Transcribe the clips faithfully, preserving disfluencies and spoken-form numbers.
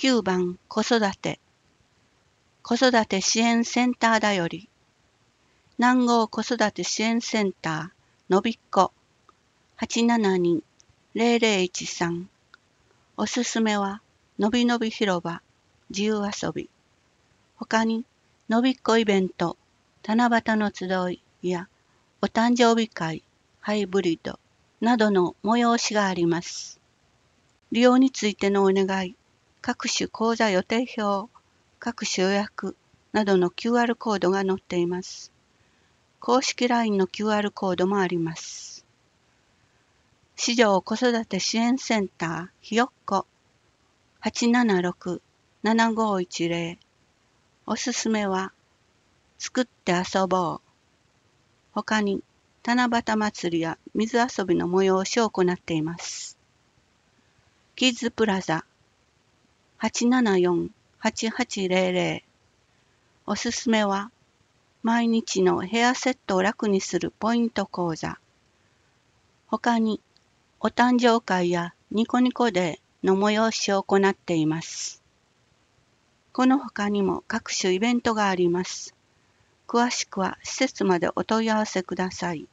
きゅうばん子育て子育て支援センターだより南郷子育て支援センターのびっこ はちななに ゼロゼロいちさん おすすめはのびのび広場自由遊び他にのびっこイベント七夕の集いやお誕生日会ハイブリッドなどの催しがあります。利用についてのお願い、各種講座予定表、各種予約などの キューアール コードが載っています。公式 ライン の キューアール コードもあります。市場子育て支援センターひよっこ はちななろく ななごいちゼロ おすすめは作って遊ぼう。他に七夕祭りや水遊びの催しを行っています。キッズプラザ はちななよん はちはちゼロゼロ おすすめは毎日のヘアセットを楽にするポイント講座。他にお誕生会やニコニコデーの催しを行っています。この他にも各種イベントがあります。詳しくは施設までお問い合わせください。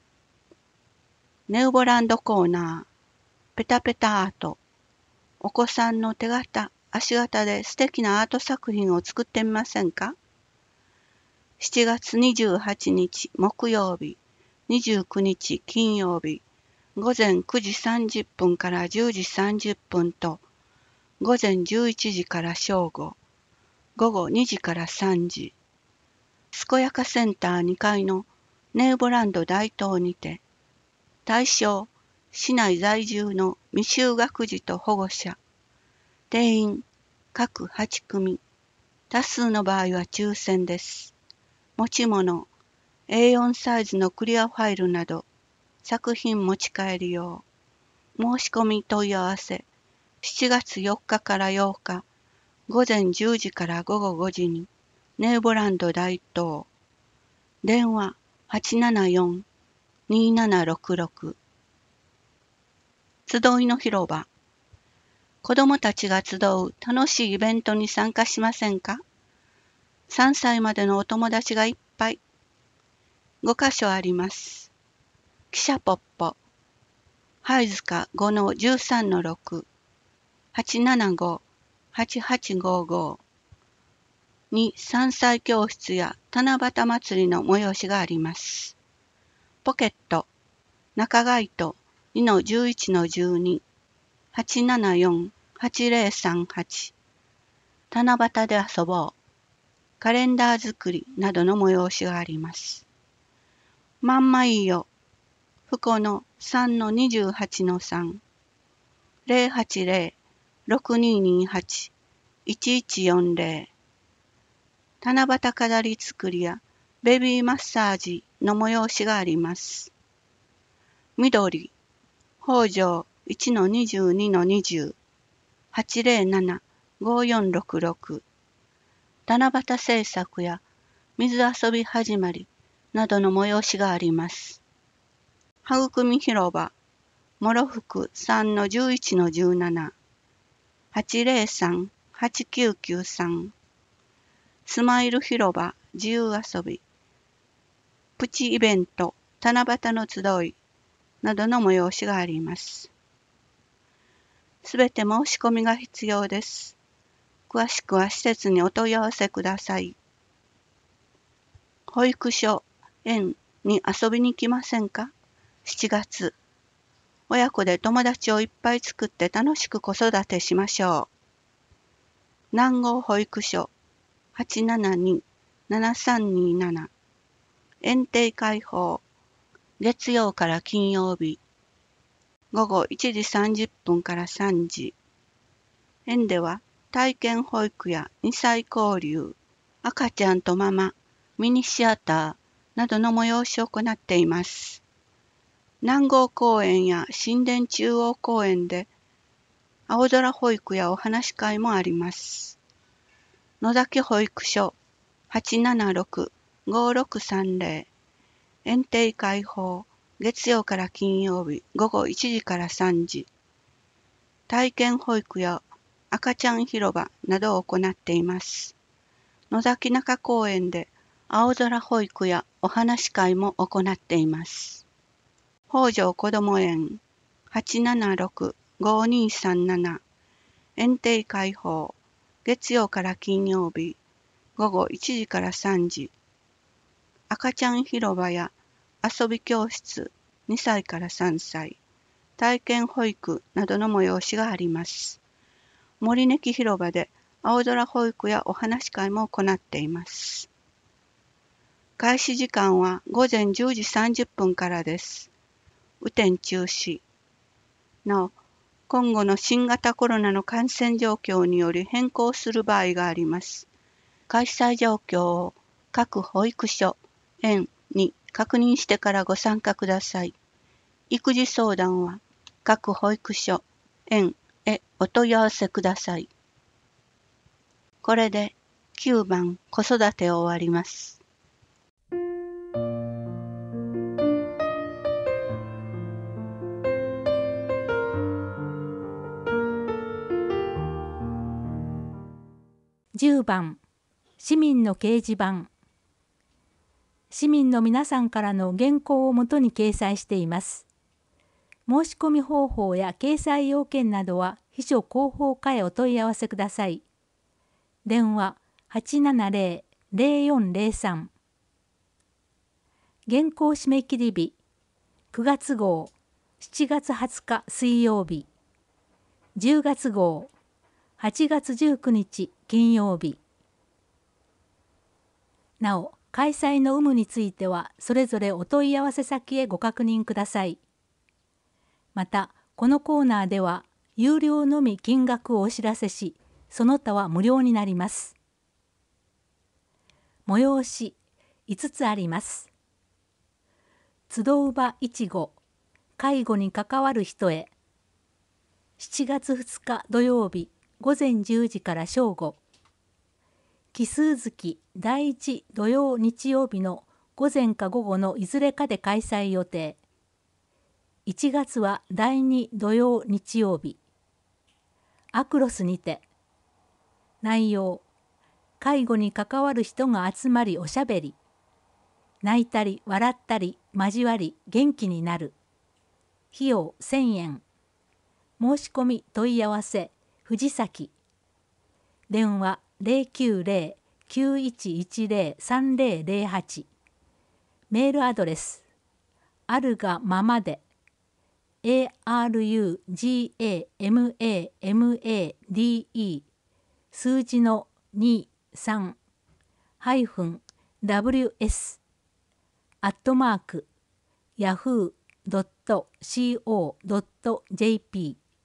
ネウボランドコーナー、ペタペタアート。お子さんの手形、足形で素敵なアート作品を作ってみませんか？ しち 月にじゅうはちにち木曜日、にじゅうくにち金曜日、ごぜんくじさんじゅっぷんからじゅうじさんじゅっぷんと、ごぜんじゅういちじから正午、ごごにじからさんじ、すこやかセンターにかいのネウボランド大東にて、対象、市内在住の未就学児と保護者、定員、各はちくみ、多数の場合は抽選です。持ち物、エーよん サイズのクリアファイルなど、作品持ち帰り用。申し込み問い合わせ、しちがつよっかからようか、ごぜんじゅうじからごごごじに、ネウボランド大東。電話 はちななよん にーななろくろく。集いの広場。子どもたちが集う楽しいイベントに参加しませんか？さんさいまでのお友達がいっぱい。ごかしょあります。汽車ポッポ、はいずか ごのじゅうさんのろく、はちななご はちはちごごにさんさい教室や七夕祭りの催しがあります。ポケット、中街と にのじゅういちのじゅうに、はちななよん はちゼロさんはち、七夕で遊ぼう、カレンダー作りなどの催しがあります。まんまいいよ、ふこの さんのにじゅうはちのさん、ゼロはちゼロ ろくににはち いちいちよんゼロ、七夕飾り作りやベビーマッサージの催しがあります。緑、北条 いちのにじゅうにのにじゅう、はちゼロなな ごよんろくろく、七夕製作や水遊び始まりなどの催しがあります。はぐくみ広場、もろふく さんのじゅういちのじゅうなな、はちゼロさん はちきゅうきゅうさん、スマイル広場自由遊び、プチイベント七夕の集いなどの催しがあります。すべて申し込みが必要です。詳しくは施設にお問い合わせください。保育所、園に遊びに来ませんか？ しち 月。親子で友達をいっぱい作って楽しく子育てしましょう。南郷保育所 はちななに ななさんになな、園庭開放、月曜から金曜日、ごごいちじさんじゅっぷんからさんじ。園では体験保育やにさい交流、赤ちゃんとママ、ミニシアターなどの催しを行っています。南郷公園や新田中央公園で青空保育やお話し会もあります。野崎保育所 はちななろく ごろくさんゼロ、園庭開放、月曜から金曜日ごごいちじからさんじ。体験保育や赤ちゃん広場などを行っています。野崎中公園で青空保育やお話し会も行っています。北条こども園 はちななろく ごにさんなな 園庭開放月曜から金曜日午後いちじからさんじ、赤ちゃん広場や遊び教室にさいからさんさい、体験保育などの催しがあります。森根木広場で青空保育やお話し会も行っています。開始時間は午前じゅうじさんじゅっぷんからです。雨天中止。なお、今後の新型コロナの感染状況により変更する場合があります。開催状況を各保育所、園に確認してからご参加ください。育児相談は各保育所、園へお問い合わせください。これできゅうばん子育てを終わります。 じゅうばん市民の掲示板。市民の皆さんからの原稿をもとに掲載しています。申し込み方法や掲載要件などは秘書広報課へお問い合わせください。電話 はちななゼロ ゼロよんゼロさん。原稿締め切り日くがつ号しちがつはつか水曜日、じゅうがつ号はちがつじゅうくにち金曜日。なお、開催の有無についてはそれぞれお問い合わせ先へご確認ください。また、このコーナーでは有料のみ金額をお知らせし、その他は無料になります。催しいつつあります。集う場いちご、介護に関わる人へ。しちがつふつか土曜日午前じゅうじから正午。奇数月だいいち土曜日曜日の午前か午後のいずれかで開催予定。いちがつはだいに土曜日曜日。アクロスにて。内容、介護に関わる人が集まりおしゃべり。泣いたり笑ったり交わり元気になる。費用せんえん。申し込み問い合わせ藤崎。電話ゼロきゅうゼロ きゅういちいちゼロ さんゼロゼロはち。メールアドレスあるがままで アールユージーエーエムエーエムエーディーイー 数字のにさんハイフン ダブリューエス アットマーク ヤフー ドット コー ドット ジェーピー。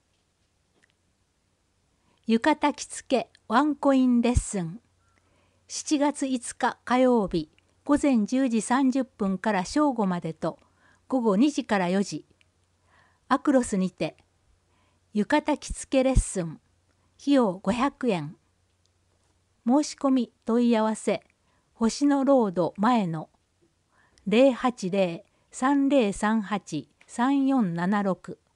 浴衣着付けワンコインレッスン。しちがついつか火曜日午前じゅうじさんじゅっぷんから正午までと午後にじからよじ。アクロスにて浴衣着付けレッスン。費用ごひゃくえん。申し込み問い合わせ星野ロード前のゼロはちゼロ さんゼロさんはち さんよんななろく。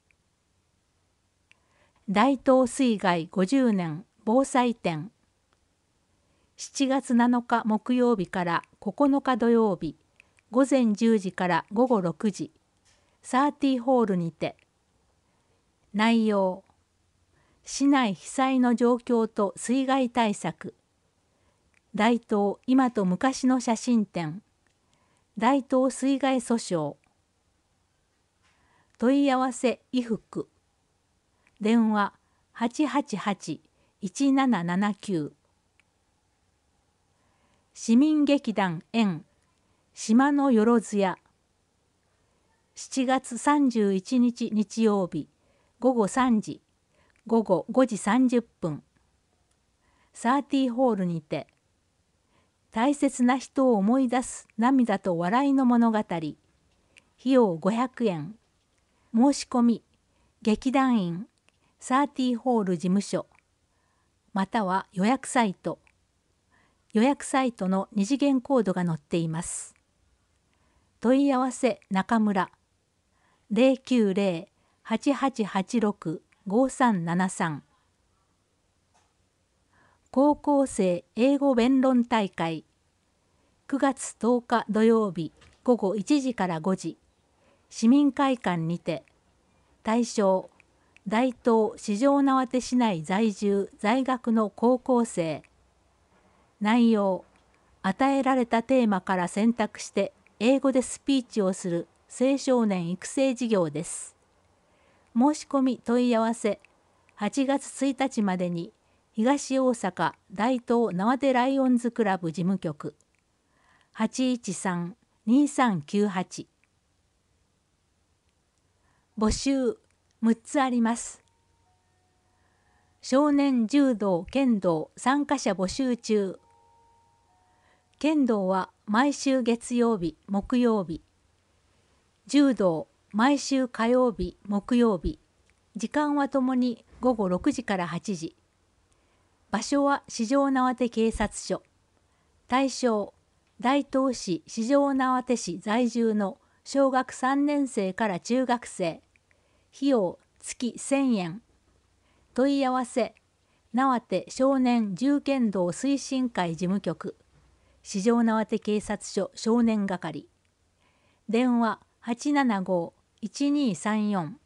大東水害ごじゅうねん防災展。しちがつなのか木曜日からここのか土曜日午前じゅうじから午後ろくじ。サーティーホールにて。内容、市内被災の状況と水害対策。大東今と昔の写真展。大東水害訴訟。問い合わせ衣服。電話はちはちはち いちななななきゅう。市民劇団園島のよろずや。しちがつさんじゅういちにち日曜日午後さんじ午後ごじさんじゅっぷん。サーティーホールにて。大切な人を思い出す涙と笑いの物語。費用ごひゃくえん。申し込み劇団員サーティーホール事務所または予約サイト。予約サイトの二次元コードが載っています。問い合わせ中村ゼロきゅうゼロ はちはちはちろく ごさんななさん。 高校生英語弁論大会くがつとおか土曜日ごごいちじからごじ、市民会館にて。対象、大東四条畷市内在住在学の高校生。内容、与えられたテーマから選択して英語でスピーチをする青少年育成事業です。申し込み問い合わせはちがつついたちまでに東大阪大東縄手ライオンズクラブ事務局 はちいちさんにさんきゅうはち。 募集むっつあります。少年柔道剣道参加者募集中。剣道は毎週月曜日木曜日、柔道毎週火曜日木曜日、時間はともにごごろくじからはちじ。場所は四条畷警察署。対象、大東市四条畷市在住の小学さんねん生から中学生。費用月せんえん。問い合わせ、畷少年銃剣道推進会事務局四条畷警察署少年係。電話はちななごーいちにーさんよん。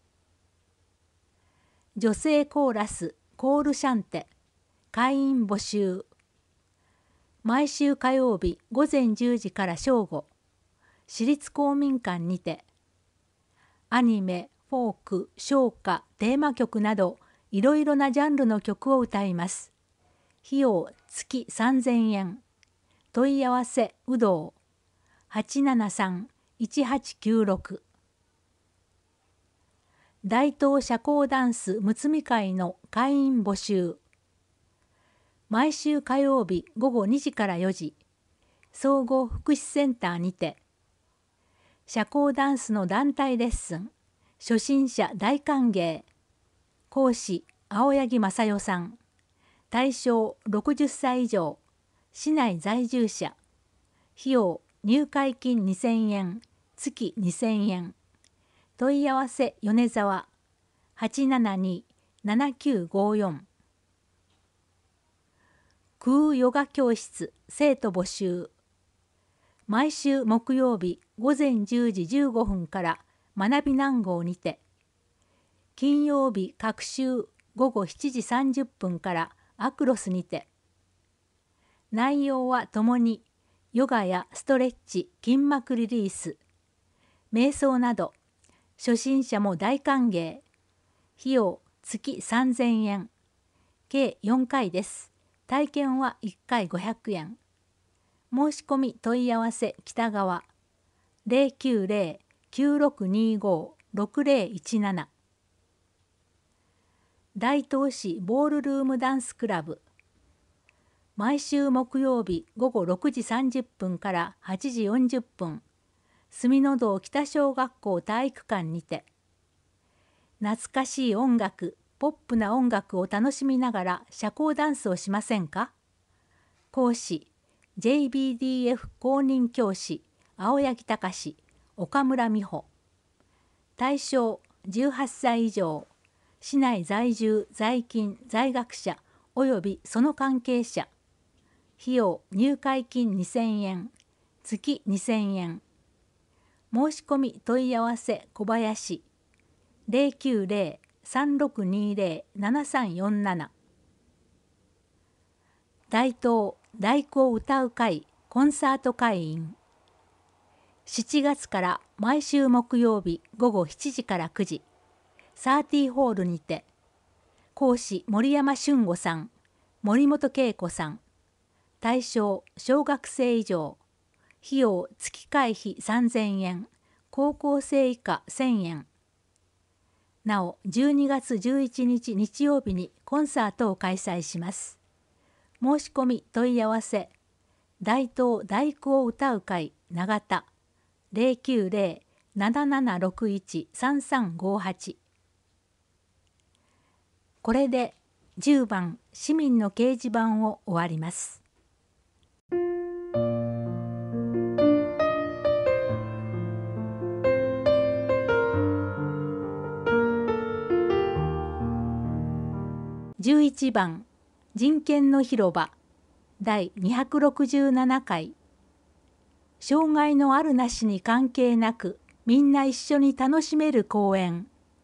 女性コーラスコールシャンテ会員募集。毎週火曜日ごぜんじゅうじから正午、市立公民館にて。アニメ、フォーク、唱歌、テーマ曲などいろいろなジャンルの曲を歌います。費用月さんぜんえん。問い合わせうどう はちななさんいちはちきゅうろく。大東社交ダンスむつみ会の会員募集。毎週火曜日ごごにじからよじ、総合福祉センターにて。社交ダンスの団体レッスン、初心者大歓迎。講師青柳正代さん。対象ろくじゅっさい以上、市内在住者。費用入会金にせんえん、月にせんえん。問い合わせ米沢 はちななにーななきゅうごよん。空ヨガ教室生徒募集。毎週木曜日ごぜんじゅうじじゅうごふんから学び南郷にて。金曜日各週ごごしちじさんじゅっぷんからアクロスにて。内容はともにヨガやストレッチ、筋膜リリース、瞑想など、初心者も大歓迎。費用月さんぜんえん。計よんかいです。体験はいっかいごひゃくえん。申し込み問い合わせ北川 ゼロきゅうゼロ きゅうろくにご ろくゼロいちなな。大東市ボールルームダンスクラブ。毎週木曜日ごごろくじさんじゅっぷんからはちじよんじゅっぷん、住の堂北小学校体育館にて。懐かしい音楽、ポップな音楽を楽しみながら社交ダンスをしませんか。講師 ジェイビーディーエフ 公認教師青柳隆、岡村美穂。対象じゅうはっさい以上、市内在住在勤在学者およびその関係者。費用入会金にせんえん、月にせんえん。申し込み問い合わせ小林 ゼロきゅうゼロ さんろくにゼロ ななさんよんなな。大東第九を歌う会コンサート会員。しちがつから毎週木曜日ごごしちじからくじ、サーティーホールにて。講師森山俊吾さん、森本恵子さん。対象小学生以上。費用月会費さんぜんえん、高校生以下せんえん。なおじゅうにがつじゅういちにち日曜日にコンサートを開催します。申し込み問い合わせ大東第九を歌う会長田 ゼロきゅうゼロ ななななろくいち さんさんごはち。これでじゅうばん市民の掲示板を終わります。じゅういちばん人権の広場だいにひゃくろくじゅうななかい。障害のあるなしに関係なくみんな一緒に楽しめる公園。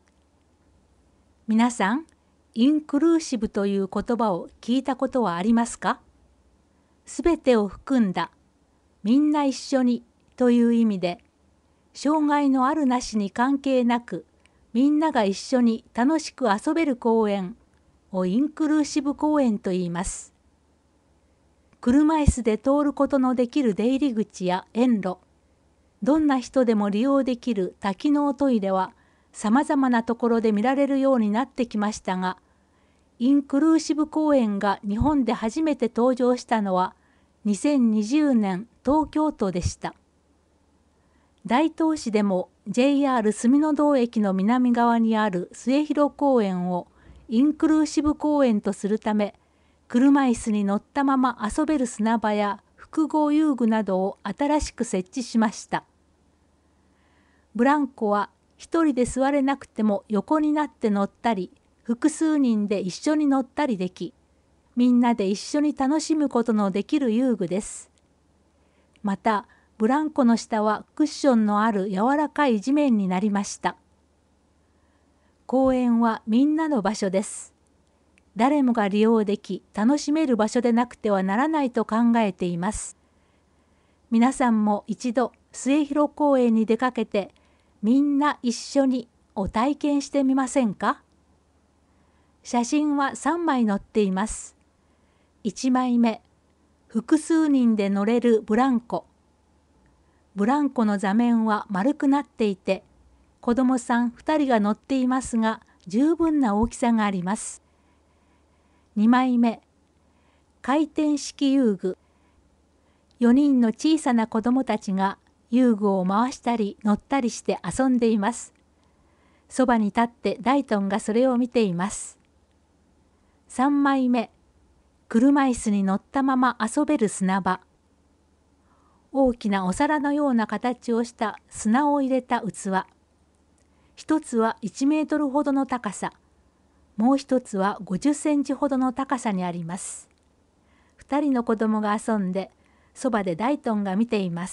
皆さん、インクルーシブという言葉を聞いたことはありますか？すべてを含んだ、みんな一緒にという意味で、障害のあるなしに関係なくみんなが一緒に楽しく遊べる公園をインクルーシブ公園と言います。車椅子で通ることのできる出入り口や園路、どんな人でも利用できる多機能トイレはさまざまなところで見られるようになってきましたが、インクルーシブ公園が日本で初めて登場したのはにせんにじゅうねん東京都でした。大東市でも ジェイアール 住の堂駅の南側にある末広公園をインクルーシブ公園とするため、車椅子に乗ったまま遊べる砂場や複合遊具などを新しく設置しました。ブランコは一人で座れなくても横になって乗ったり、複数人で一緒に乗ったりでき、みんなで一緒に楽しむことのできる遊具です。また、ブランコの下はクッションのある柔らかい地面になりました。公園はみんなの場所です。誰もが利用でき、楽しめる場所でなくてはならないと考えています。皆さんも一度末広公園に出かけて、みんな一緒にを体験してみませんか？写真はさんまい載っています。いちまいめ、複数人で乗れるブランコ。ブランコの座面は丸くなっていて、子どもさんふたりが乗っていますが、十分な大きさがあります。にまいめ、回転式遊具。よにんの小さな子どもたちが遊具を回したり乗ったりして遊んでいます。そばに立ってダイトンがそれを見ています。さんまいめ、車椅子に乗ったまま遊べる砂場。大きなお皿のような形をした砂を入れた器。一つはいちメートルほどの高さ、もう一つはごじゅっセンチほどの高さにあります。二人の子供が遊んで、そばでダイトンが見ています。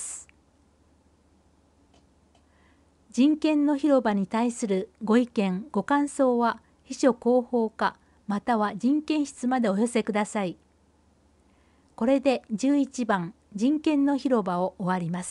人権の広場に対するご意見ご感想は秘書広報課または人権室までお寄せください。これでじゅういちばん人権の広場を終わります。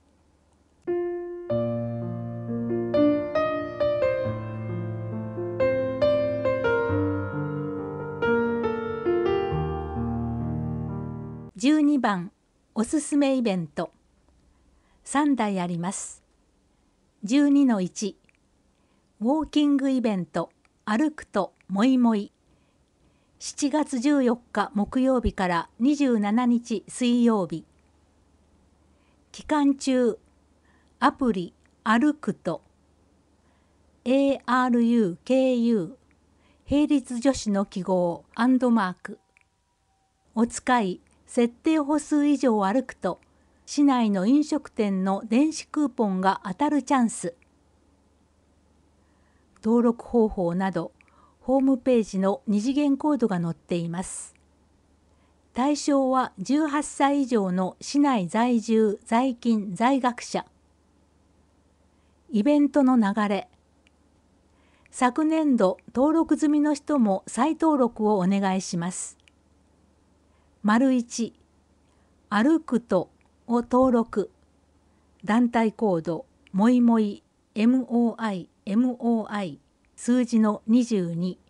じゅうにばんおすすめイベント。さんだいあります。じゅうにのいち、ウォーキングイベント歩くともいもい。しちがつじゅうよっか木曜日からにじゅうしちにち水曜日。期間中、アプリ歩くと エーアールユーケーユー 並立助詞の記号アンドマークを使い、設定歩数以上歩くと市内の飲食店の電子クーポンが当たるチャンス。登録方法などホームページの二次元コードが載っています。対象はじゅうはっさい以上の市内在住在勤在学者。イベントの流れ。昨年度登録済みの人も再登録をお願いします。丸いち、歩くとを登録。団体コードもいもい エムオーアイエムオーアイ 数字のにじゅうに。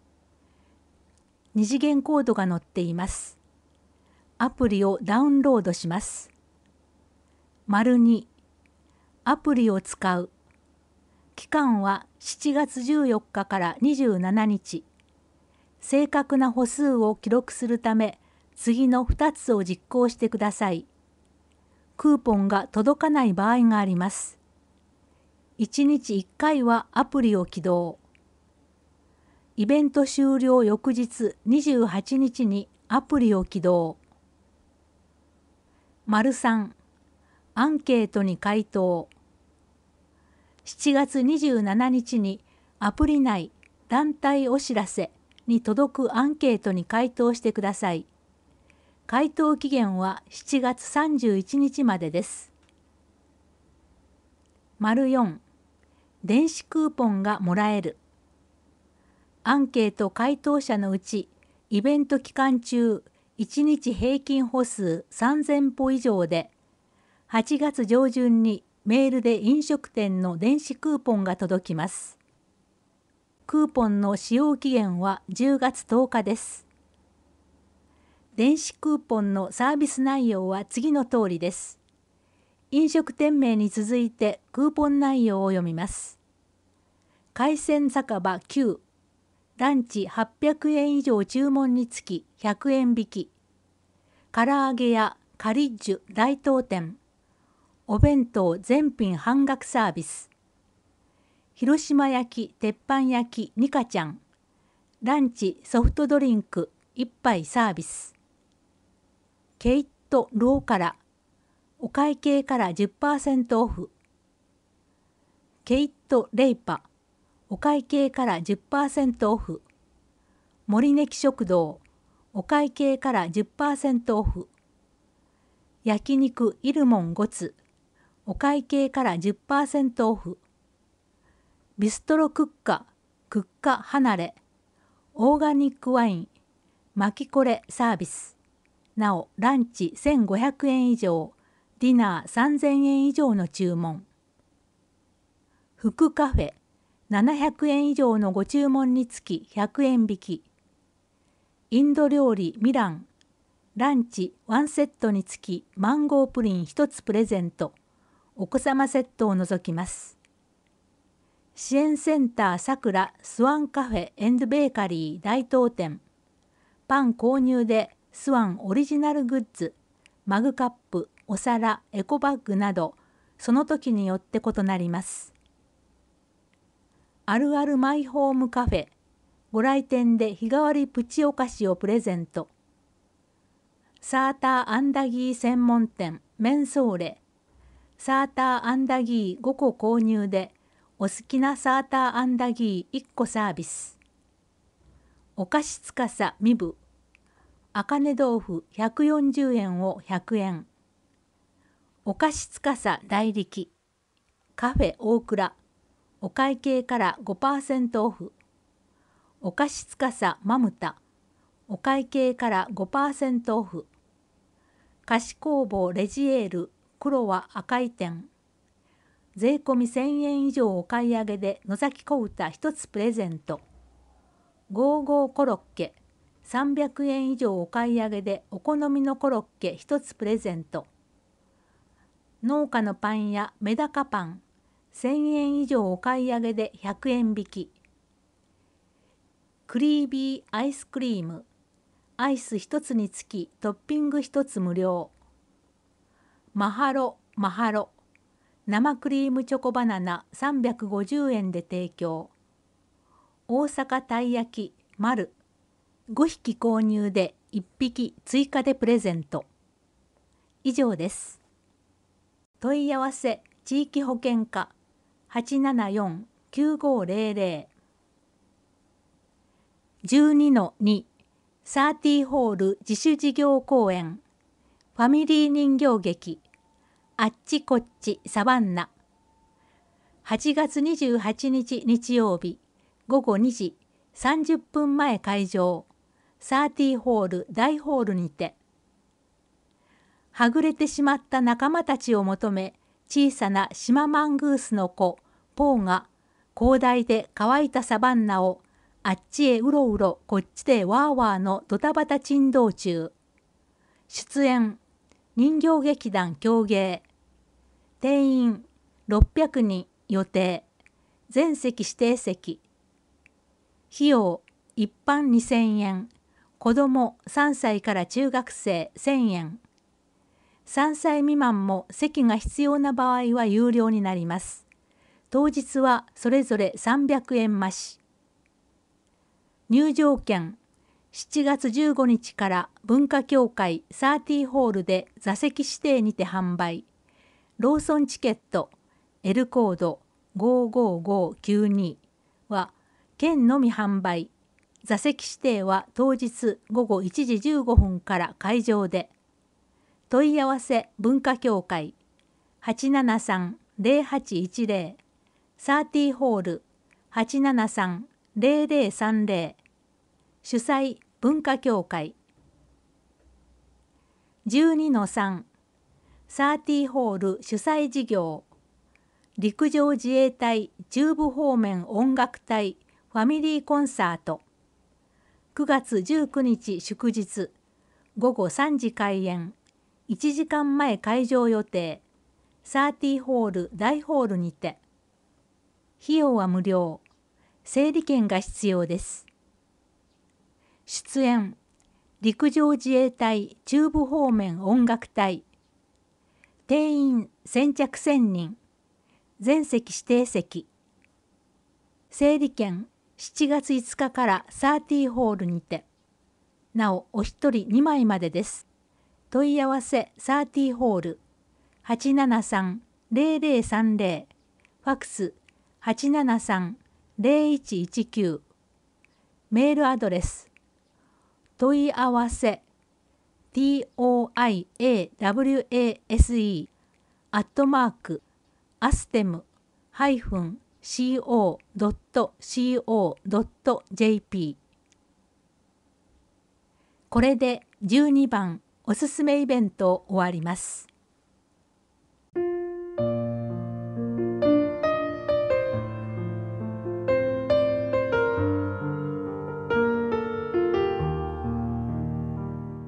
二次元コードが載っています。アプリをダウンロードします。丸に、アプリを使う。期間はしちがつじゅうよっかからにじゅうしちにち。正確な歩数を記録するため、次のふたつを実行してください。クーポンが届かない場合があります。いちにちいっかいはアプリを起動。イベント終了翌日にじゅうはちにちにアプリを起動。丸さん、アンケートに回答。しちがつにじゅうしちにちにアプリ内団体お知らせに届くアンケートに回答してください。回答期限はしちがつさんじゅういちにちまでです。よん. 電子クーポンがもらえる。アンケート回答者のうち、イベント期間中、いちにち平均歩数さんぜんぽ以上で、はちがつ上旬にメールで飲食店の電子クーポンが届きます。クーポンの使用期限はじゅうがつとおかです。電子クーポンのサービス内容は次の通りです。飲食店名に続いてクーポン内容を読みます。海鮮酒場きゅう、ランチはっぴゃくえん以上注文につきひゃくえん引き。唐揚げやカリッジュ大当店。お弁当全品半額サービス。広島焼き鉄板焼きニカちゃん。ランチソフトドリンクいっぱいサービス。ケイットローカラ。お会計から じゅっパーセント オフ。ケイットレイパ。お会計から じゅっパーセント オフ。森根木食堂。お会計から じゅっパーセント オフ。焼肉イルモンゴツ。お会計から じゅっパーセント オフ。ビストロクッカ、クッカ離れ。オーガニックワイン。巻きこれサービス。なお、ランチせんごひゃくえん以上、ディナーさんぜんえん以上の注文。福カフェ、ななひゃくえん以上のご注文につきひゃくえん引き。インド料理ミラン、ランチワンセットにつきマンゴープリンひとつプレゼント。お子様セットを除きます。支援センターさくらスワンカフェ&ベーカリー大東店。パン購入でスワンオリジナルグッズ、マグカップ、お皿、エコバッグなど、その時によって異なります。あるあるマイホームカフェ、ご来店で日替わりプチお菓子をプレゼント。サーターアンダギー専門店、メンソーレ。サーターアンダギーごこ購入で、お好きなサーターアンダギーいっこサービス。お菓子つかさみぶ。あかね豆腐ひゃくよんじゅうえんをひゃくえん。お菓子つかさ代力。カフェ大倉。お会計から ごパーセント オフ。お菓子つかさまむた。お会計から ごパーセント オフ。菓子工房レジエール黒は赤い店。税込みせんえん以上お買い上げで野崎小唄ひとつプレゼント。ゴーゴーコロッケ。さんびゃくえん以上お買い上げでお好みのコロッケひとつプレゼント。農家のパン屋メダカパンせんえん以上お買い上げでひゃくえん引き。クリービーアイスクリームアイスひとつにつきトッピングひとつ無料。マハロマハロ生クリームチョコバナナさんびゃくごじゅうえんで提供。大阪たい焼き丸ごひき購入でいっぴき追加でプレゼント。以上です。問い合わせ地域保険課 はちななよんきゅうごぜろぜろ じゅうにのに サーティーホール自主事業公演ファミリー人形劇あっちこっちサバンナはちがつにじゅうはちにち日曜日ごごにじさんじゅっぷんまえ開場サーティーホール大ホールにてはぐれてしまった仲間たちを求め小さな島マングースの子ポーが広大で乾いたサバンナをあっちへうろうろこっちでワーワーのドタバタ珍道中。出演人形劇団狂芸定員ろっぴゃくにん予定全席指定席費用一般にせんえん子どもさんさいから中学生せんえんさんさい未満も席が必要な場合は有料になります。当日はそれぞれさんびゃくえん増し。入場券しちがつじゅうごにちから文化協会サーティーホールで座席指定にて販売。ローソンチケット L コードごーごーごーきゅうには県のみ販売。 座席指定は当日ごごいちじじゅうごふんから会場で。問い合わせ文化協会 はちななさん ゼロはちいちゼロ サーティーホール はちななさん ゼロゼロさんゼロ 主催文化協会 じゅうにのさん サーティーホール主催事業陸上自衛隊中部方面音楽隊ファミリーコンサートくがつじゅうくにち祝日ごごさんじ開演いちじかんまえ会場予定サーティーホール大ホールにて費用は無料整理券が必要です。出演陸上自衛隊中部方面音楽隊定員先着せんにん全席指定席整理券しちがついつかからサーティーホールにてなおお一人にまいまでです。問い合わせサーティーホール はちななさん ゼロゼロさんゼロ ファクス はちななさん ゼロいちいちきゅうメールアドレス問い合わせ トイアワセ アットマークアステム ハイフン シーオー ドット シーオー ドット ジェーピー これでじゅうにばんおすすめイベント終わります。